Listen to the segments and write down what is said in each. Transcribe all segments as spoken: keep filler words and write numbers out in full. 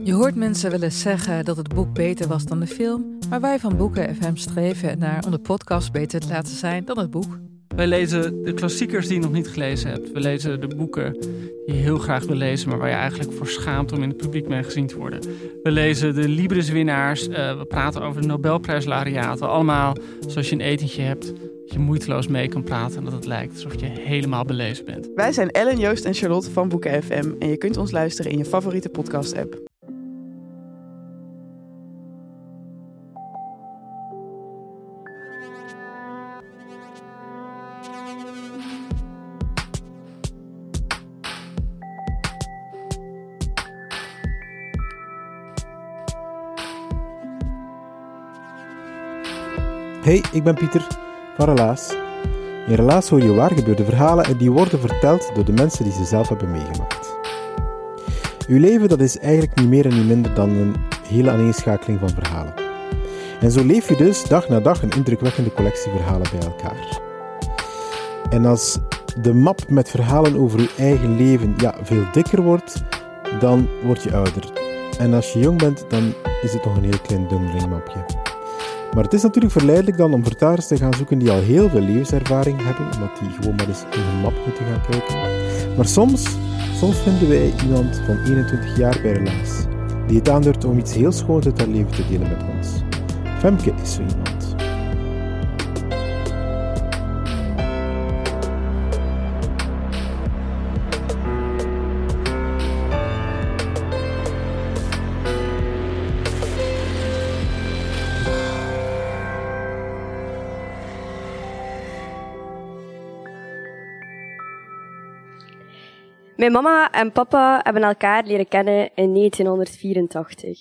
Je hoort mensen wel eens zeggen dat het boek beter was dan de film, maar wij van Boeken F M streven ernaar om de podcast beter te laten zijn dan het boek. Wij lezen de klassiekers die je nog niet gelezen hebt. We lezen de boeken die je heel graag wil lezen, maar waar je eigenlijk voor schaamt om in het publiek mee gezien te worden. We lezen de Libris-winnaars, uh, we praten over de Nobelprijslaureaten. Allemaal zoals je een etentje hebt, dat je moeiteloos mee kan praten en dat het lijkt alsof je helemaal belezen bent. Wij zijn Ellen, Joost en Charlotte van Boeken F M en je kunt ons luisteren in je favoriete podcast-app. Hey, ik ben Pieter van Relaas. In Relaas hoor je waargebeurde verhalen en die worden verteld door de mensen die ze zelf hebben meegemaakt. Uw leven dat is eigenlijk niet meer en niet minder dan een hele aaneenschakeling van verhalen. En zo leef je dus dag na dag een indrukwekkende collectie verhalen bij elkaar. En als de map met verhalen over uw eigen leven ja, veel dikker wordt, dan word je ouder. En als je jong bent, dan is het nog een heel klein dundelingmapje. Maar het is natuurlijk verleidelijk dan om vertalers te gaan zoeken die al heel veel levenservaring hebben, omdat die gewoon maar eens in hun map moeten gaan kijken. Maar soms, soms vinden wij iemand van eenentwintig jaar bij Relaas, die het aandurft om iets heel schoons uit haar leven te delen met ons. Femke is zo iemand. Mijn mama en papa hebben elkaar leren kennen in negentienhonderdvierentachtig.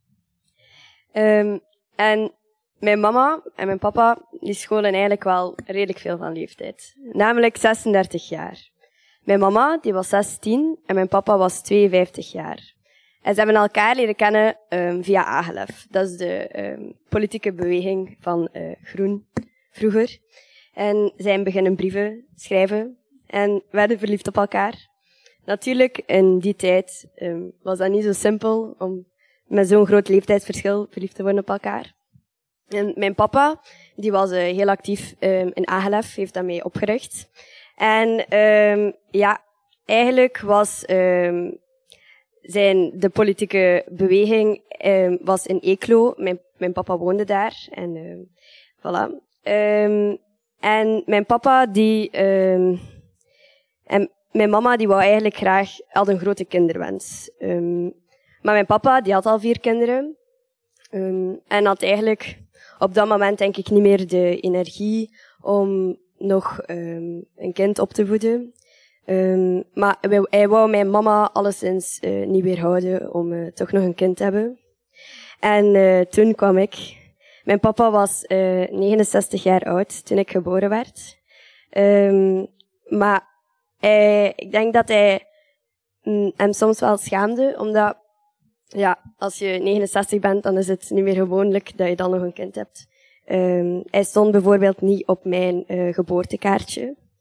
Um, en mijn mama en mijn papa die scholen eigenlijk wel redelijk veel van leeftijd. Namelijk zesendertig jaar. Mijn mama die was zestien en mijn papa was tweeënvijftig jaar. En ze hebben elkaar leren kennen um, via A G L E F. Dat is de um, politieke beweging van uh, Groen vroeger. En zij beginnen brieven schrijven en werden verliefd op elkaar. Natuurlijk, in die tijd um, was dat niet zo simpel om met zo'n groot leeftijdsverschil verliefd te worden op elkaar. En mijn papa, die was uh, heel actief um, in A G L E F, heeft dat mee opgericht. En um, ja, eigenlijk was um, zijn, de politieke beweging um, was in Eeklo. Mijn, mijn papa woonde daar. En um, voilà. Um, en mijn papa, die... Um, en Mijn mama die wou eigenlijk graag, had een grote kinderwens. Um, maar mijn papa die had al vier kinderen. Um, en had eigenlijk op dat moment denk ik niet meer de energie om nog um, een kind op te voeden. Um, maar wij, hij wou mijn mama alleszins uh, niet weerhouden om uh, toch nog een kind te hebben. En uh, toen kwam ik. Mijn papa was uh, negenenzestig jaar oud toen ik geboren werd. Um, maar Hij, ik denk dat hij mm, hem soms wel schaamde, omdat ja, als je negenenzestig bent, dan is het niet meer gewoonlijk dat je dan nog een kind hebt. Um, hij stond bijvoorbeeld niet op mijn uh, geboortekaartje.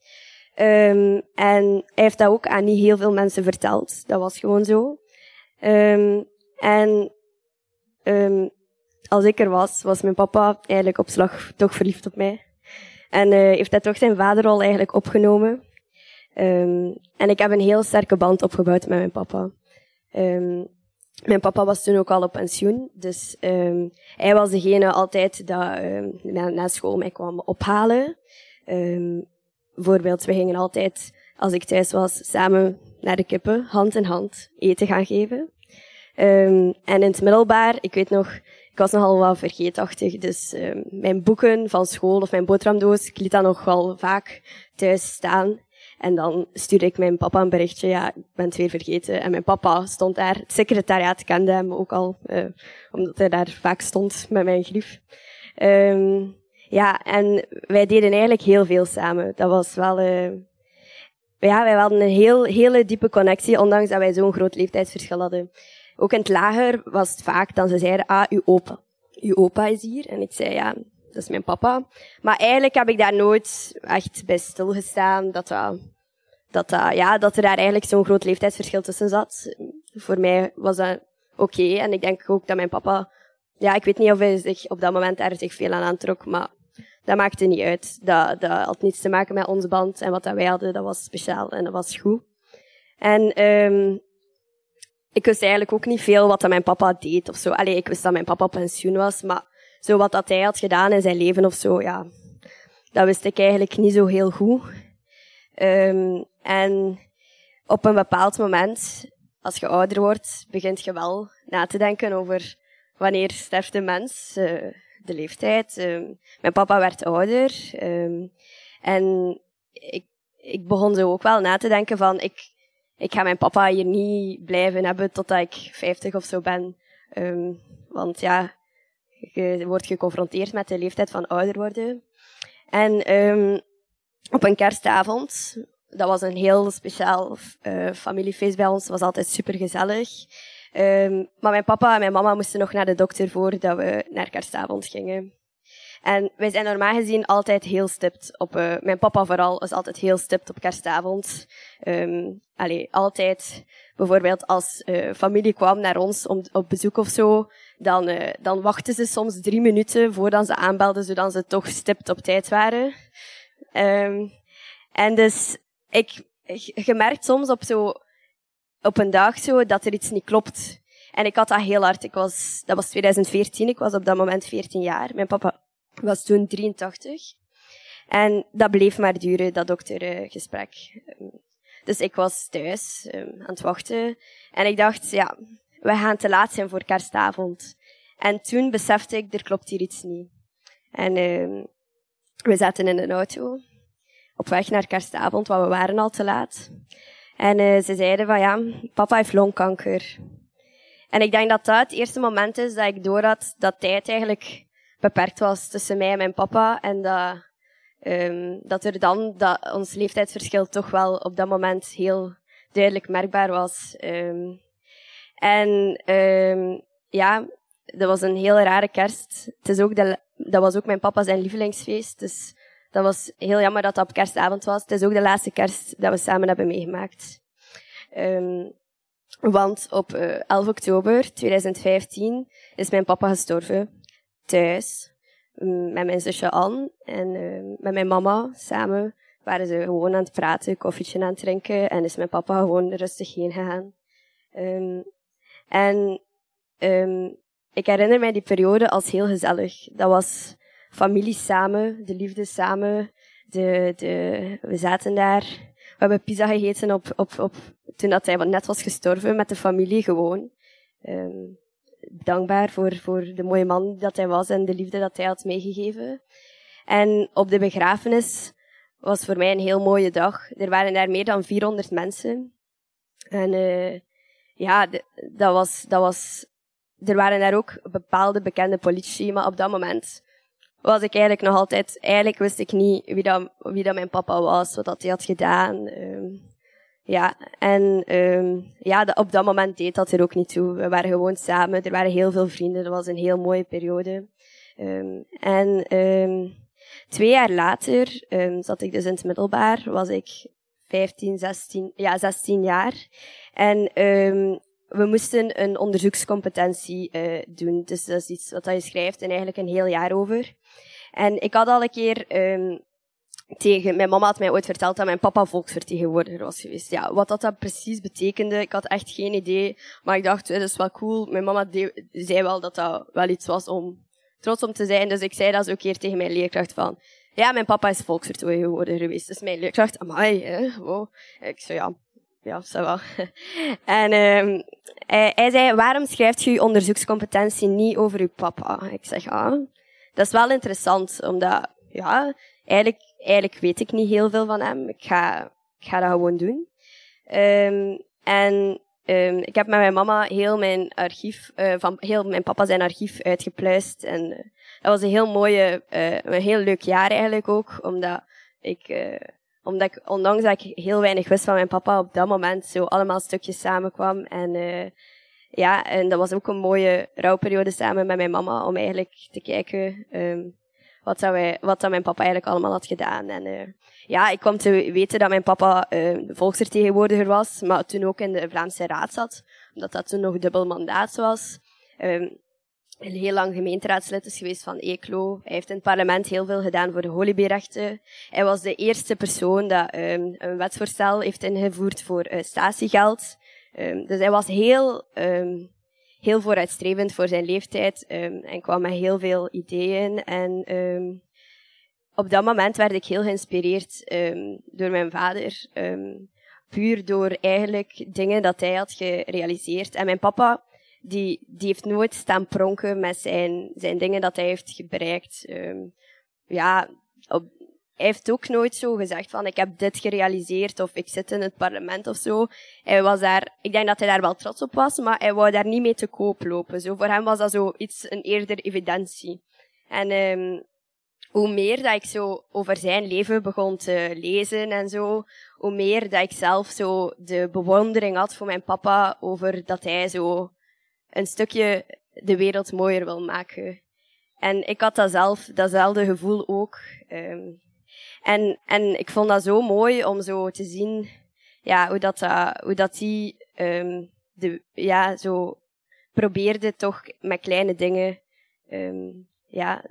Um, en hij heeft dat ook aan niet heel veel mensen verteld. Dat was gewoon zo. Um, en um, als ik er was, was mijn papa eigenlijk op slag toch verliefd op mij. En uh, heeft hij toch zijn vaderrol eigenlijk opgenomen. Um, en ik heb een heel sterke band opgebouwd met mijn papa. Um, mijn papa was toen ook al op pensioen, dus um, hij was degene altijd dat um, na, na school mij kwam ophalen. Um, bijvoorbeeld, we gingen altijd, als ik thuis was, samen naar de kippen, hand in hand, eten gaan geven. Um, en in het middelbaar, ik weet nog, ik was nogal wel vergeetachtig, dus um, mijn boeken van school of mijn boterhamdoos, ik liet dat nog wel vaak thuis staan. En dan stuurde ik mijn papa een berichtje, ja, ik ben het weer vergeten. En mijn papa stond daar, het secretariaat kende hem ook al, uh, omdat hij daar vaak stond met mijn grief. Um, ja, en wij deden eigenlijk heel veel samen. Dat was wel, uh, ja, wij hadden een heel, hele diepe connectie, ondanks dat wij zo'n groot leeftijdsverschil hadden. Ook in het lager was het vaak dat ze zeiden, ah, uw opa. Uw opa is hier. En ik zei, ja, dat is mijn papa. Maar eigenlijk heb ik daar nooit echt bij stilgestaan dat dat, dat, dat, ja, dat er daar eigenlijk zo'n groot leeftijdsverschil tussen zat. Voor mij was dat oké. Okay. En ik denk ook dat mijn papa... Ja, ik weet niet of hij zich op dat moment er zich veel aan aantrok, maar dat maakte niet uit. Dat, dat had niets te maken met onze band. En wat dat wij hadden, dat was speciaal en dat was goed. En um, ik wist eigenlijk ook niet veel wat dat mijn papa deed of zo. Allee, ik wist dat mijn papa op pensioen was, maar zo wat dat hij had gedaan in zijn leven of zo, ja, dat wist ik eigenlijk niet zo heel goed. Um, en op een bepaald moment, als je ouder wordt, begint je wel na te denken over wanneer sterft de mens, uh, de leeftijd. Um, mijn papa werd ouder. Um, en ik, ik begon zo ook wel na te denken van, ik, ik ga mijn papa hier niet blijven hebben totdat ik vijftig of zo ben. Um, want ja, je wordt geconfronteerd met de leeftijd van ouder worden. En um, op een kerstavond, dat was een heel speciaal uh, familiefeest bij ons, het was altijd super gezellig. Um, maar mijn papa en mijn mama moesten nog naar de dokter voordat we naar kerstavond gingen. En wij zijn normaal gezien altijd heel stipt op... Uh, mijn papa vooral is altijd heel stipt op kerstavond. Um, allee, altijd... Bijvoorbeeld als uh, familie kwam naar ons om, op bezoek of zo, dan, uh, dan wachten ze soms drie minuten voordat ze aanbelden, zodat ze toch stipt op tijd waren. Um, en dus, ik, je merkt soms op zo... op een dag zo, dat er iets niet klopt. En ik had dat heel hard. Ik was, dat was twintig veertien, ik was op dat moment veertien jaar. Mijn papa was toen drieëntachtig. En dat bleef maar duren, dat doktergesprek. Dus ik was thuis, um, aan het wachten. En ik dacht, ja, we gaan te laat zijn voor kerstavond. En toen besefte ik, er klopt hier iets niet. En um, we zaten in een auto, op weg naar kerstavond, want we waren al te laat. En uh, ze zeiden van, ja, papa heeft longkanker. En ik denk dat dat het eerste moment is dat ik doorhad dat tijd eigenlijk beperkt was tussen mij en mijn papa. En dat, um, dat er dan, dat ons leeftijdsverschil toch wel op dat moment heel duidelijk merkbaar was. Um, en um, ja, dat was een heel rare kerst. Het is ook de, dat was ook mijn papa zijn lievelingsfeest, dus... Dat was heel jammer dat dat op kerstavond was. Het is ook de laatste kerst dat we samen hebben meegemaakt. Um, want op uh, elf oktober tweeduizend vijftien is mijn papa gestorven. Thuis. Um, met mijn zusje Anne en uh, met mijn mama samen waren ze gewoon aan het praten, koffietje aan het drinken. En is mijn papa gewoon rustig heen gegaan. Um, en um, ik herinner mij die periode als heel gezellig. Dat was... familie samen, de liefde samen, de, de, we zaten daar, we hebben pizza gegeten op, op, op, toen dat hij net was gestorven met de familie gewoon. Um, dankbaar voor, voor de mooie man dat hij was en de liefde dat hij had meegegeven. En op de begrafenis was voor mij een heel mooie dag. Er waren daar meer dan vierhonderd mensen. En uh, ja, de, dat was, dat was, er waren daar ook bepaalde bekende politici, maar op dat moment was ik eigenlijk nog altijd... Eigenlijk wist ik niet wie dat, wie dat mijn papa was, wat dat hij had gedaan. Um, ja, en um, ja, op dat moment deed dat er ook niet toe. We waren gewoon samen, er waren heel veel vrienden, dat was een heel mooie periode. Um, en um, twee jaar later um, zat ik dus in het middelbaar, was ik vijftien, zestien, ja, zestien jaar. En um, we moesten een onderzoekscompetentie uh, doen. Dus dat is iets wat je schrijft en eigenlijk een heel jaar over. En ik had al een keer um, tegen... Mijn mama had mij ooit verteld dat mijn papa volksvertegenwoordiger was geweest. Ja, wat dat, dat precies betekende, ik had echt geen idee. Maar ik dacht, dat is wel cool. Mijn mama de- zei wel dat dat wel iets was om trots om te zijn. Dus ik zei dat zo een keer tegen mijn leerkracht van... Ja, mijn papa is volksvertegenwoordiger geweest. Dus mijn leerkracht, amai, hè, wow. Ik zei, ja... Ja, zo wel. En um, hij, hij zei, waarom schrijft je je onderzoekscompetentie niet over uw papa? Ik zeg, ah, dat is wel interessant, omdat, ja, eigenlijk, eigenlijk weet ik niet heel veel van hem. Ik ga, ik ga dat gewoon doen. Um, en um, ik heb met mijn mama heel mijn archief, uh, van heel mijn papa zijn archief uitgepluist. En uh, dat was een heel mooie, uh, een heel leuk jaar eigenlijk ook, omdat ik... Uh, Omdat ik, ondanks dat ik heel weinig wist van mijn papa, op dat moment zo allemaal stukjes samenkwam. En uh, ja, en dat was ook een mooie rouwperiode samen met mijn mama, om eigenlijk te kijken um, wat, dat wij, wat dat mijn papa eigenlijk allemaal had gedaan. En uh, ja, ik kwam te weten dat mijn papa uh, volksvertegenwoordiger was, maar toen ook in de Vlaamse Raad zat. omdat dat toen nog dubbel mandaat was. Um, heel lang gemeenteraadslid is geweest van Eeklo. Hij heeft in het parlement heel veel gedaan voor de holibierrechten. Hij was de eerste persoon dat um, een wetsvoorstel heeft ingevoerd voor uh, statiegeld. Um, dus hij was heel, um, heel vooruitstrevend voor zijn leeftijd um, en kwam met heel veel ideeën. En um, op dat moment werd ik heel geïnspireerd um, door mijn vader. Um, puur door eigenlijk dingen dat hij had gerealiseerd. En mijn papa, die, die heeft nooit staan pronken met zijn, zijn dingen dat hij heeft bereikt. Um, ja, op, hij heeft ook nooit zo gezegd van, ik heb dit gerealiseerd, of ik zit in het parlement of zo. Hij was daar, ik denk dat hij daar wel trots op was, maar hij wou daar niet mee te koop lopen. Zo, voor hem was dat zo iets, een eerder evidentie. En um, hoe meer dat ik zo over zijn leven begon te lezen en zo, hoe meer dat ik zelf zo de bewondering had voor mijn papa, over dat hij zo een stukje de wereld mooier wil maken. En ik had dat zelf, datzelfde gevoel ook. Um, en, en ik vond dat zo mooi om zo te zien, ja, hoe dat, uh, hoe dat die, um, de, ja, zo probeerde toch met kleine dingen, um, ja,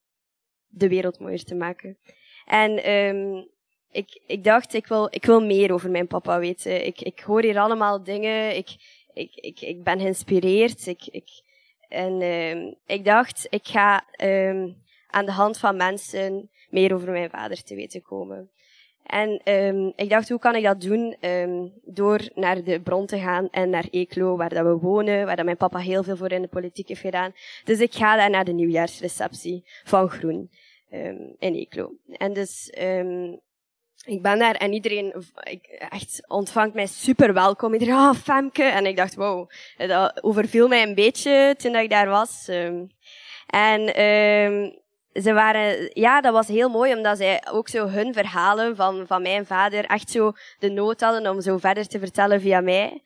de wereld mooier te maken. En um, ik, ik dacht, ik wil, ik wil meer over mijn papa weten. Ik, ik hoor hier allemaal dingen. Ik, ik, ik, ik ben geïnspireerd. Ik, ik, en um, ik dacht, ik ga um, aan de hand van mensen meer over mijn vader te weten komen. En um, ik dacht, hoe kan ik dat doen? Um, door naar de bron te gaan en naar Eeklo, waar dat we wonen, waar dat mijn papa heel veel voor in de politiek heeft gedaan. Dus ik ga daar naar de nieuwjaarsreceptie van Groen um, in Eeklo. En dus um, ik ben daar en iedereen ik, echt ontvangt mij super welkom. Iedereen, ah, oh, Femke. En ik dacht, wow, dat overviel mij een beetje toen ik daar was. Um, en um, ze waren, ja, dat was heel mooi, omdat zij ook zo hun verhalen van, van mijn vader echt zo de nood hadden om zo verder te vertellen via mij.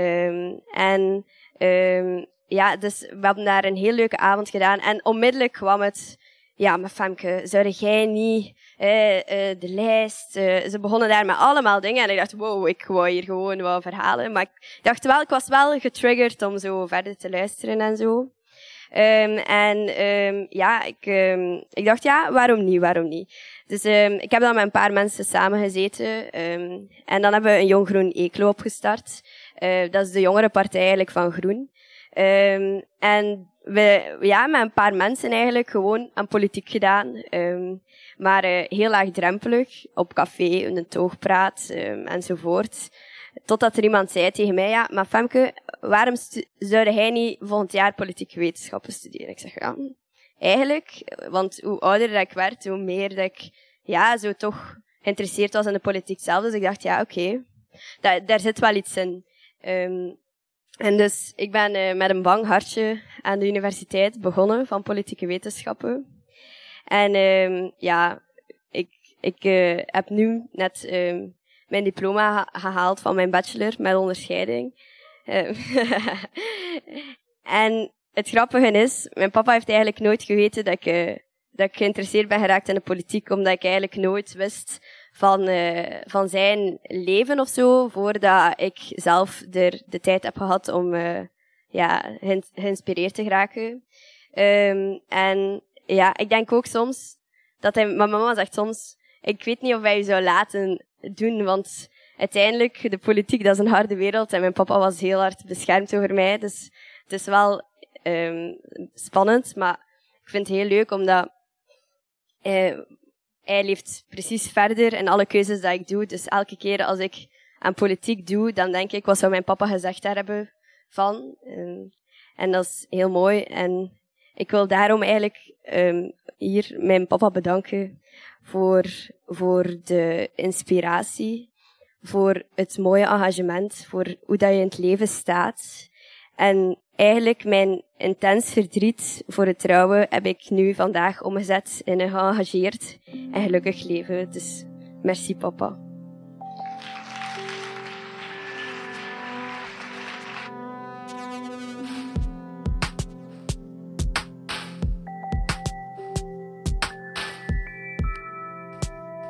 Um, en, um, ja, dus we hebben daar een heel leuke avond gedaan. En onmiddellijk kwam het, ja, maar Femke, zou jij niet, eh, uh, de lijst, uh, ze begonnen daar met allemaal dingen. En ik dacht, wow, ik wou hier gewoon wat verhalen. Maar ik dacht wel, ik was wel getriggerd om zo verder te luisteren en zo. Um, en um, ja, ik, um, ik dacht, ja, waarom niet, waarom niet? Dus um, ik heb dan met een paar mensen samengezeten. Um, en dan hebben we een Jong Groen Eeklo opgestart. Uh, dat is de jongere partij eigenlijk van Groen. Um, en we, ja, met een paar mensen eigenlijk gewoon aan politiek gedaan. Um, maar uh, heel laagdrempelig, op café, in een toogpraat, um, enzovoort. Totdat er iemand zei tegen mij, ja, maar Femke, waarom stu- zou jij niet volgend jaar politieke wetenschappen studeren? Ik zeg, ja, eigenlijk, want hoe ouder dat ik werd, hoe meer dat ik, ja, zo toch geïnteresseerd was in de politiek zelf. Dus ik dacht, ja, oké, okay, da- daar zit wel iets in. Um, en dus, ik ben uh, met een bang hartje aan de universiteit begonnen van politieke wetenschappen. En, um, ja, ik, ik uh, heb nu net, um, mijn diploma ha- gehaald van mijn bachelor met onderscheiding. Uh, en het grappige is, mijn papa heeft eigenlijk nooit geweten dat ik, uh, dat ik geïnteresseerd ben geraakt in de politiek, omdat ik eigenlijk nooit wist van, uh, van zijn leven of zo, voordat ik zelf er de tijd heb gehad om uh, ja, ge- geïnspireerd te geraken. Um, en ja, ik denk ook soms, dat hij, mijn mama zegt soms, ik weet niet of hij je zou laten doen, want uiteindelijk, de politiek, dat is een harde wereld en mijn papa was heel hard beschermd over mij, dus het is wel um, spannend, maar ik vind het heel leuk, omdat uh, hij leeft precies verder in alle keuzes dat ik doe, dus elke keer als ik aan politiek doe, dan denk ik, wat zou mijn papa gezegd daar hebben van? Um, en dat is heel mooi en ik wil daarom eigenlijk um, hier mijn papa bedanken voor, voor de inspiratie, voor het mooie engagement, voor hoe dat je in het leven staat. En eigenlijk mijn intens verdriet voor het trouwen heb ik nu vandaag omgezet in een geëngageerd en gelukkig leven. Dus merci papa.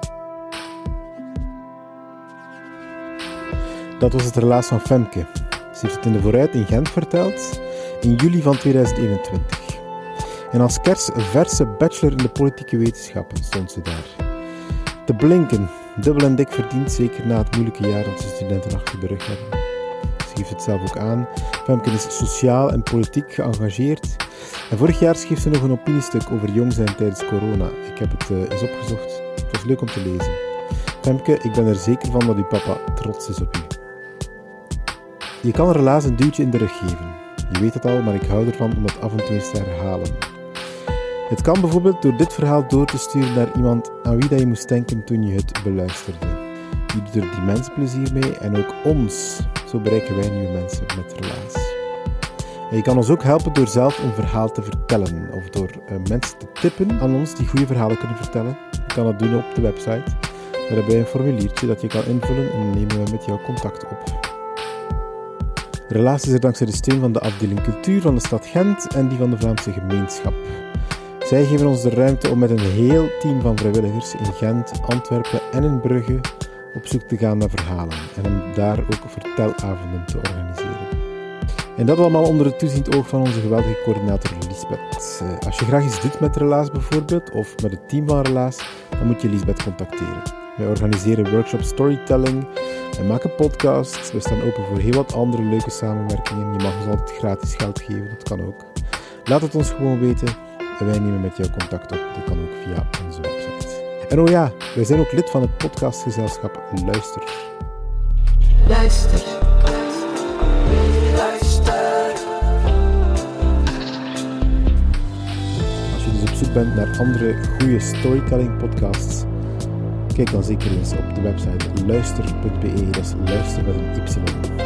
Dat was het relaas van Femke. Ze heeft het in de Vooruit in Gent verteld, in juli van tweeduizend eenentwintig. En als kersverse bachelor in de politieke wetenschappen stond ze daar. Te blinken, dubbel en dik verdiend, zeker na het moeilijke jaar dat ze studenten achter de rug hebben. Ze geeft het zelf ook aan. Femke is sociaal en politiek geëngageerd. En vorig jaar schreef ze nog een opiniestuk over jong zijn tijdens corona. Ik heb het uh, eens opgezocht. Het was leuk om te lezen. Femke, ik ben er zeker van dat uw papa trots is op u. Je kan een relaas een duwtje in de rug geven. Je weet het al, maar ik hou ervan om dat af en toe eens te herhalen. Het kan bijvoorbeeld door dit verhaal door te sturen naar iemand aan wie dat je moest denken toen je het beluisterde. Je doet er die mensen plezier mee en ook ons. Zo bereiken wij nieuwe mensen met Relaas. En je kan ons ook helpen door zelf een verhaal te vertellen of door uh, mensen te tippen aan ons die goede verhalen kunnen vertellen. Je kan dat doen op de website. Daar hebben wij een formuliertje dat je kan invullen en dan nemen we met jou contact op. Relaas is er dankzij de steun van de afdeling cultuur van de stad Gent en die van de Vlaamse gemeenschap. Zij geven ons de ruimte om met een heel team van vrijwilligers in Gent, Antwerpen en in Brugge op zoek te gaan naar verhalen en om daar ook vertelavonden te organiseren. En dat allemaal onder het toeziend oog van onze geweldige coördinator Lisbeth. Als je graag iets doet met Relaas bijvoorbeeld, of met het team van Relaas, dan moet je Lisbeth contacteren. Wij organiseren workshops storytelling, wij maken podcasts, we staan open voor heel wat andere leuke samenwerkingen. Je mag ons altijd gratis geld geven, dat kan ook. Laat het ons gewoon weten en wij nemen met jou contact op. Dat kan ook via onze website. En oh ja, wij zijn ook lid van het podcastgezelschap Luister. Luister. Luister. Als je dus op zoek bent naar andere goede storytelling podcasts, kijk dan zeker eens op de website luister punt be, dat is luister met een y.